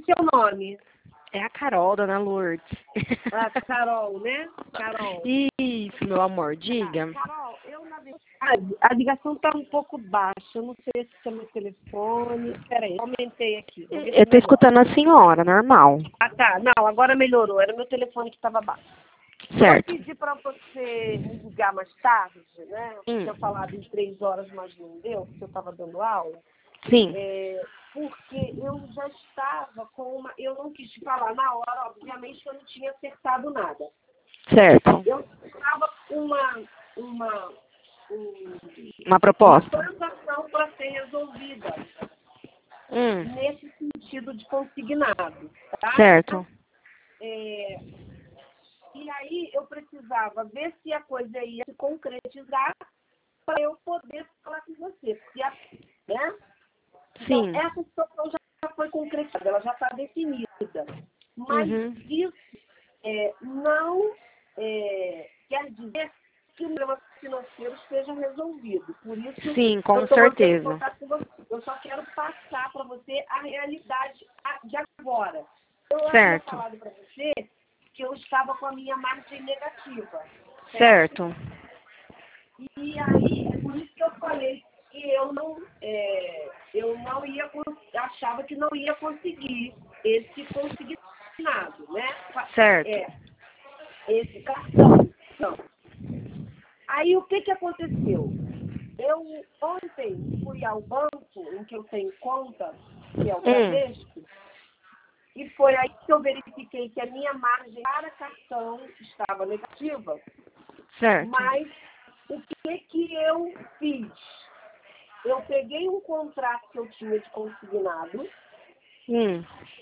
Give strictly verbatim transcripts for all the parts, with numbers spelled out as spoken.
seu nome? É a Carol, dona Lourdes. A Carol, né? Carol. Isso, meu amor, diga. Ah, Carol, eu na verdade, a ligação tá um pouco baixa. Eu não sei se é meu telefone. Peraí, aumentei aqui. Vou ver se Eu tô melhora. escutando a senhora, normal. Ah, tá. Não, agora melhorou. Era meu telefone que estava baixo. Certo. Eu pedi para você me ligar mais tarde, né? Hum. Tinha falado em três horas, mas não deu, porque eu estava dando aula. Sim. É, porque eu já estava com uma... Eu não quis te falar na hora, obviamente, que eu não tinha acertado nada. Certo. Eu estava com uma... uma um, Uma proposta. uma transação para ser resolvida, Hum. nesse sentido de consignado, tá? Certo. É, e aí eu precisava ver se a coisa ia se concretizar para eu poder falar com você. Porque a, né? Então, Sim. essa situação já foi concretizada, ela já está definida. Mas Uhum. isso é, não é, quer dizer que o problema financeiro esteja resolvido. Por isso, Sim, eu com estou mantendo certeza. contato com você. Eu só quero passar para você a realidade de agora. Eu havia Certo. falado para você que eu estava com a minha margem negativa. Certo. E aí, é por isso que eu falei que eu não, é, eu não ia, achava que não ia conseguir esse consignado, né? Certo. É, esse cartão. Então, aí o que que aconteceu? Eu ontem fui ao banco em que eu tenho conta, que é o Hum. Bradesco, e foi aí que eu verifiquei que a minha margem para cartão estava negativa. Certo. Mas o que que eu fiz? Eu peguei um contrato que eu tinha de consignado, Hum.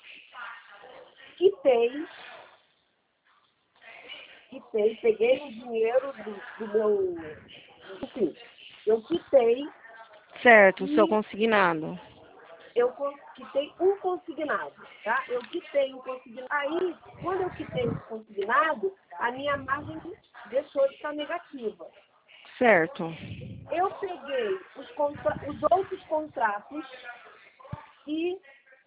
quitei, quitei, peguei o dinheiro do, do meu... Enfim, eu quitei Certo, o seu e consignado. eu con- quitei um consignado, tá? Eu quitei um consignado. Aí, quando eu quitei esse consignado, a minha margem deixou de estar negativa. Certo. Eu peguei os, contra... os outros contratos e...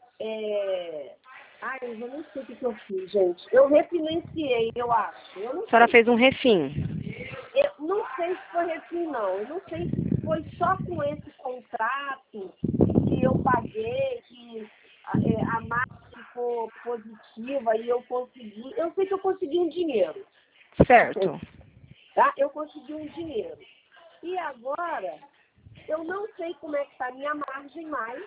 É... Ai, eu já nem sei o que, que eu fiz, gente. Eu refinanciei, eu acho. Eu não A senhora sei. fez um refim. Eu não sei se foi refim, não. Eu não sei se foi só com esse contrato que eu paguei, que a, é, a margem ficou positiva e eu consegui. Eu sei que eu consegui um dinheiro, Certo. tá? Eu consegui um dinheiro. E agora, eu não sei como é que está a minha margem mais.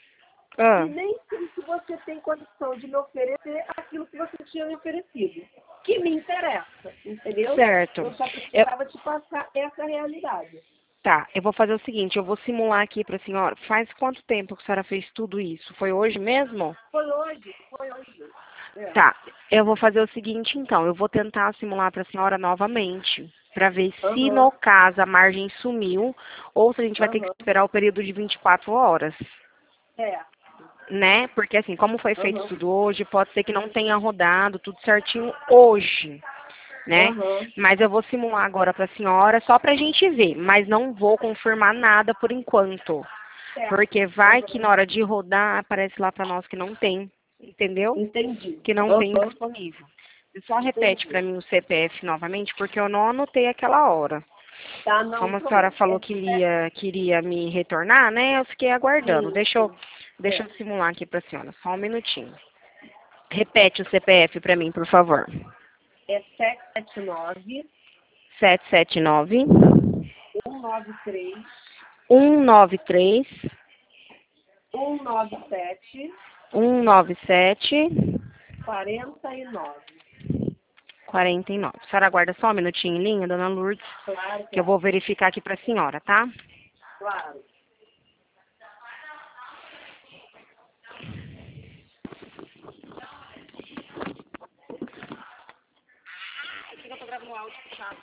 Ah, E nem sei se você tem condição de me oferecer aquilo que você tinha me oferecido. Que me interessa, entendeu? certo. Eu só Eu, precisava te passar essa realidade. tá, eu vou fazer o seguinte, eu vou simular aqui pra senhora. Faz quanto tempo que a senhora fez tudo isso? Foi hoje mesmo? Foi hoje, foi hoje. É. Tá, eu vou fazer o seguinte então, eu vou tentar simular pra senhora novamente, pra ver se Aham, no caso a margem sumiu ou se a gente vai ter que aham. esperar o período de vinte e quatro horas, É, né? Porque assim, como foi feito aham, tudo hoje, pode ser que não tenha rodado tudo certinho hoje, né? aham. Mas eu vou simular agora pra senhora só pra gente ver, mas não vou confirmar nada por enquanto. Certo. Porque vai que Aham. na hora de rodar aparece lá pra nós que não tem, entendeu? Entendi. Que não tem Aham, disponível. Você só repete entendi. pra mim o C P F novamente, porque eu não anotei aquela hora. Tá, não, Como a senhora pronto. falou É, que é, iria, que iria me retornar, né? Eu fiquei aguardando. sim, Deixa eu, sim. deixa É, eu simular aqui pra senhora, só um minutinho. Repete o C P F pra mim, por favor. é sete sete nove, Sete sete nove um nove três, um nove três um nove sete, um nove sete quarenta e nove. quarenta e nove. A senhora aguarda só um minutinho em linha, dona Lourdes, Claro, que eu claro, vou verificar aqui pra senhora, tá? claro. Eu tô gravando áudio, tá?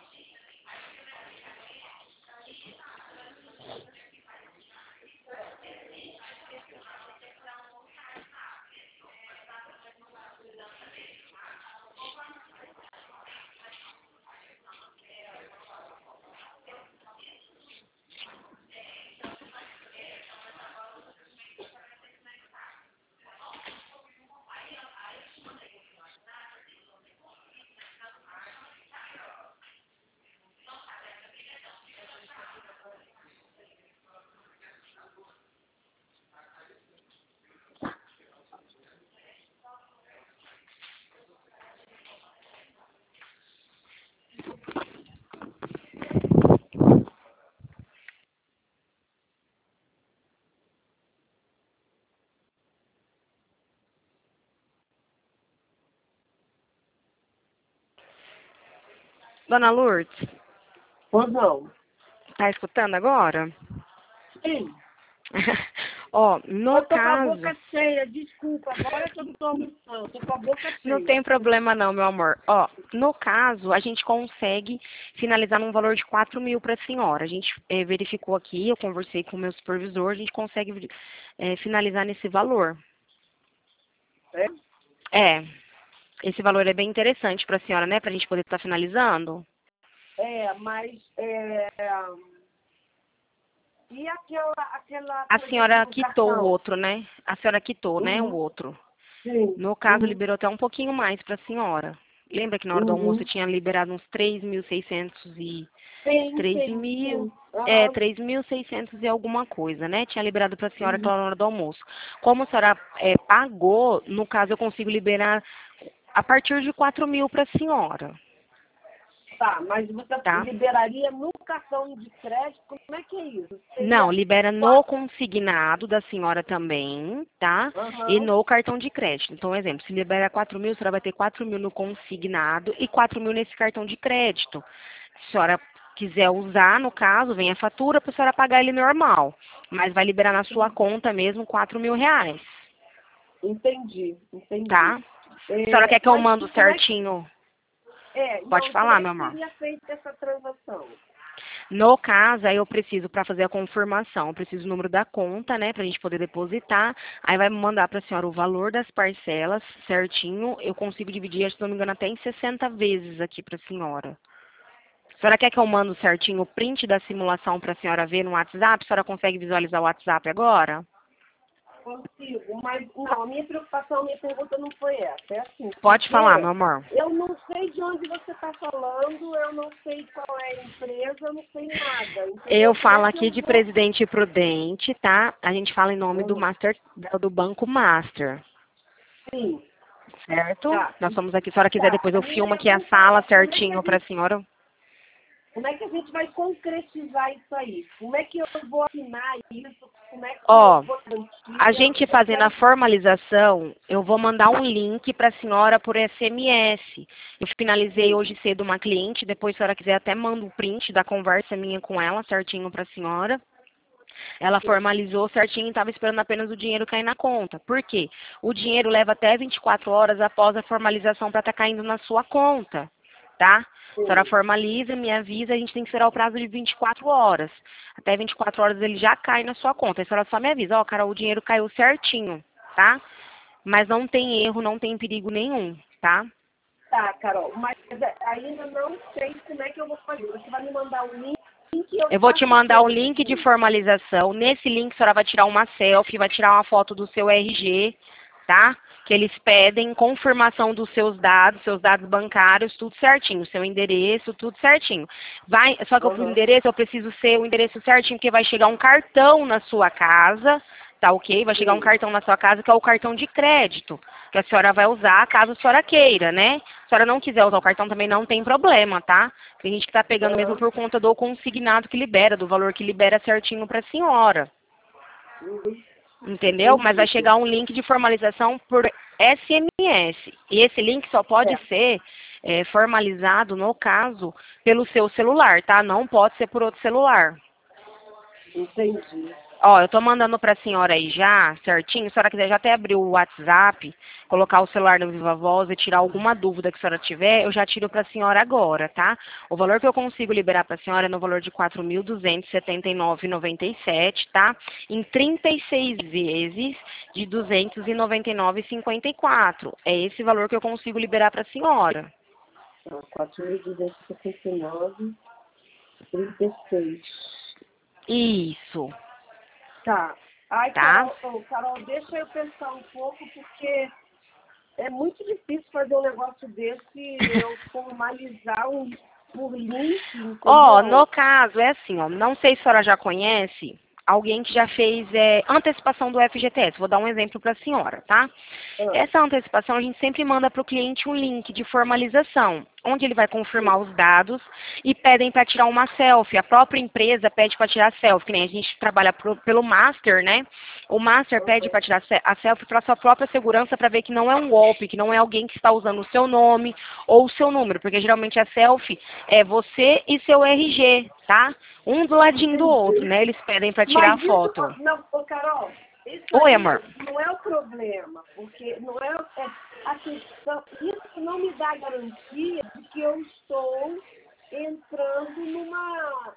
Dona Lourdes, Ou não? tá escutando agora? Sim. Ó, no Eu tô com a caso... boca cheia, desculpa, agora que eu não tô almoçando, tô com a boca cheia. Não tem problema não, meu amor. Ó, no caso, a gente consegue finalizar num valor de quatro mil para a senhora. A gente eh, verificou aqui, eu conversei com o meu supervisor, a gente consegue eh, finalizar nesse valor. É? É, esse valor é bem interessante para a senhora, né? Para a gente poder estar finalizando. É, mas é... E aquela, aquela A coisa senhora do quitou o cartão? outro, né? A senhora quitou, né? O Uhum. outro. Sim. No caso, Uhum. liberou até um pouquinho mais para a senhora. Lembra que na hora do almoço eu Uhum. tinha liberado uns três mil e seiscentos e Sim, três sim, mil, sim. é, Aham. três mil e seiscentos e alguma coisa, né? Tinha liberado para a senhora Uhum. aquela hora do almoço. Como a senhora é, pagou, no caso eu consigo liberar a partir de quatro mil para a senhora, Tá, mas você tá? liberaria no cartão de crédito? Como é que é isso? Não, Seria libera no quatro. consignado da senhora também, tá? E Aham. no cartão de crédito. Então, exemplo, se libera quatro mil, a senhora vai ter quatro mil no consignado e quatro mil nesse cartão de crédito. Se a senhora quiser usar, no caso, vem a fatura para a senhora pagar ele normal. Mas vai liberar na sua conta mesmo quatro mil reais, Entendi, entendi. tá? A senhora É, quer que eu mas mando como é que. certinho? É, Pode não, como falar, é meu que amor. seria feita essa transação? No caso, aí eu preciso, para fazer a confirmação, eu preciso do número da conta, né, para a gente poder depositar. Aí vai me mandar para a senhora o valor das parcelas certinho. Eu consigo dividir, se não me engano, até em sessenta vezes aqui para a senhora. A senhora quer que eu mando certinho o print da simulação para a senhora ver no WhatsApp? A senhora consegue visualizar o WhatsApp agora? Consigo, mas não, a minha preocupação, a minha pergunta não foi essa. É assim, Pode falar, meu porque amor. eu não sei de onde você está falando, eu não sei qual é a empresa, eu não sei nada, Eu entendeu? Como é falo que aqui eu de vou. Presidente Prudente, tá? A gente fala em nome do Uhum. Master, do Banco Master. Sim, Certo? tá, Nós somos aqui. Se a senhora quiser, tá. depois A eu minha filmo aqui a pergunta sala é como é que a certinho para a gente, senhora. como é que a gente vai concretizar isso aí? Como é que eu vou assinar isso? Como é que eu Ó, vou a garantir? Eu, gente eu fazendo a quero. formalização, eu vou mandar um link para a senhora por S M S. Eu finalizei Sim, hoje cedo uma cliente, depois se a senhora quiser até mando o print da conversa minha com ela certinho para a senhora. Ela sim, formalizou certinho e estava esperando apenas o dinheiro cair na conta. Por quê? O dinheiro leva até vinte e quatro horas após a formalização para estar caindo na sua conta, tá? A senhora sim. formaliza, me avisa, a gente tem que esperar o prazo de vinte e quatro horas. Até vinte e quatro horas ele já cai na sua conta. Aí a senhora só me avisa, ó, cara, o dinheiro caiu certinho, tá? Mas não tem erro, não tem perigo nenhum, tá? Tá, Carol, mas ainda não sei como é que eu vou fazer. Você vai me mandar o link e eu Eu vou te faço o mandar o quê? link de formalização. Nesse link, a senhora vai tirar uma selfie, vai tirar uma foto do seu R G, tá? Que eles pedem confirmação dos seus dados, seus dados bancários, tudo certinho, seu endereço, tudo certinho. Vai, só que o Aham. endereço eu preciso ser o endereço certinho, porque vai chegar um cartão na sua casa, tá ok? Vai chegar um Sim. cartão na sua casa que é o cartão de crédito, que a senhora vai usar caso a senhora queira, né? Se a senhora não quiser usar o cartão também não tem problema, tá? Tem gente que tá pegando mesmo Aham. por conta do consignado que libera, do valor que libera certinho pra senhora. Uhum. Entendeu? Mas vai Entendi. chegar um link de formalização por S M S. E esse link só pode É, ser é, formalizado, no caso, pelo seu celular, tá? Não pode ser por outro celular. entendi. Ó, eu tô mandando pra senhora aí já, certinho. Se a senhora quiser já até abrir o WhatsApp, colocar o celular no Viva Voz e tirar alguma dúvida que a senhora tiver, eu já tiro pra senhora agora, tá? O valor que eu consigo liberar pra senhora é no valor de quatro mil duzentos e setenta e nove reais e noventa e sete centavos, tá? Em trinta e seis vezes de duzentos e noventa e nove reais e cinquenta e quatro centavos. É esse valor que eu consigo liberar pra senhora. Tá, quatro mil duzentos e sessenta e nove, trinta e seis. Isso, Tá. Ai, tá? Carol, ô, Carol, deixa eu pensar um pouco, porque é muito difícil fazer um negócio desse, eu formalizar um por link, Ó, no entendeu? caso, é assim, ó, não sei se a senhora já conhece alguém que já fez é, antecipação do F G T S. Vou dar um exemplo para a senhora, tá? Ah. Essa antecipação a gente sempre manda para o cliente um link de formalização, onde ele vai confirmar os dados e pedem para tirar uma selfie. A própria empresa pede para tirar selfie, que nem a gente trabalha pro, pelo Master, né? O Master pede para tirar a selfie para sua própria segurança, para ver que não é um golpe, que não é alguém que está usando o seu nome ou o seu número, porque geralmente a selfie é você e seu R G, tá? Um do ladinho do outro, né? Eles pedem para tirar Mas a foto. Isso, não, ô, Carol, isso Oi, aí amor. não é o problema, porque não é, é a questão, isso não me dá garantia de que eu estou entrando numa.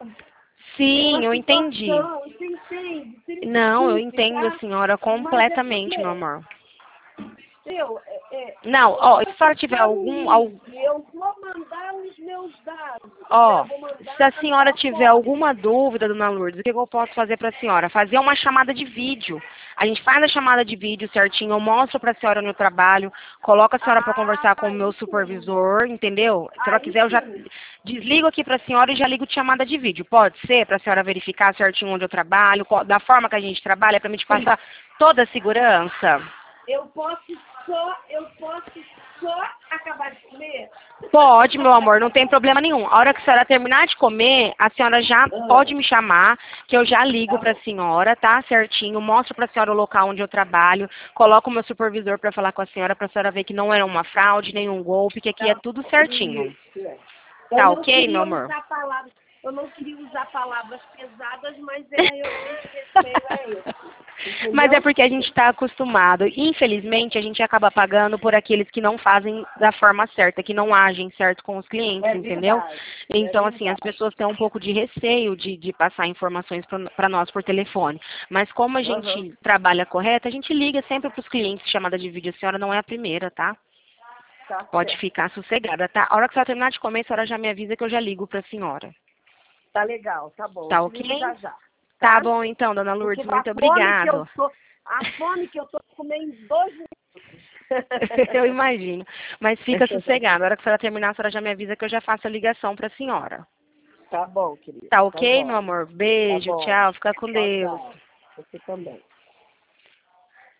Sim, numa eu entendi. situação, Você entende? Você me Não, eu desculpe, entendo a tá? senhora Mas é completamente, porque meu amor. eu, é, é, Não, ó, se a senhora tiver algum, algum eu vou mandar os meus dados. ó, eu vou mandar se a senhora a tiver foto. alguma dúvida, dona Lourdes, o que eu posso fazer para a senhora? Fazer uma chamada de vídeo. A gente faz a chamada de vídeo certinho, eu mostro para a senhora no trabalho, coloco a senhora para conversar com o meu supervisor, entendeu? Se ela Aí quiser, eu já sim. desligo aqui para a senhora e já ligo de chamada de vídeo. Pode ser, para a senhora verificar certinho onde eu trabalho, qual- da forma que a gente trabalha, para me te passar toda a segurança? Eu posso só, eu posso só acabar de comer? Pode, meu amor, não tem problema nenhum. A hora que a senhora terminar de comer, a senhora já pode me chamar, que eu já ligo para a senhora, tá? Certinho, mostro para a senhora o local onde eu trabalho, coloco o meu supervisor para falar com a senhora, para a senhora ver que não era uma fraude, nenhum golpe, que aqui é tudo certinho. Isso, é. Tá Eu não ok, queria meu amor? usar palavras, eu não queria usar palavras pesadas, mas é, eu acho que esse meio é esse. Entendeu? Mas é porque a gente está acostumado. Infelizmente, a gente acaba pagando por aqueles que não fazem da forma certa, que não agem certo com os clientes, É entendeu? verdade, Então, é assim, as verdade. pessoas têm um pouco de receio de, de passar informações para nós por telefone. Mas como a gente Uhum. trabalha correto, a gente liga sempre para os clientes chamada de vídeo. A senhora não é a primeira, tá? Tá Pode certo. ficar sossegada, tá? A hora que a senhora terminar de comer, a senhora já me avisa que eu já ligo para a senhora. Tá legal, tá bom. Tá Eu te ok? ligo já já. Tá Tá? bom então, dona Porque Lourdes. a Muito fome que eu obrigada. tô, a fome que eu tô comendo em dois minutos. Eu imagino. Mas fica sossegada. A hora que a senhora terminar, a senhora já me avisa que eu já faço a ligação para a senhora. Tá bom, querido. Tá Tá ok, meu bom. amor? Tá Beijo, bom. tchau. Fica com Tchau, Deus. tchau. Você também.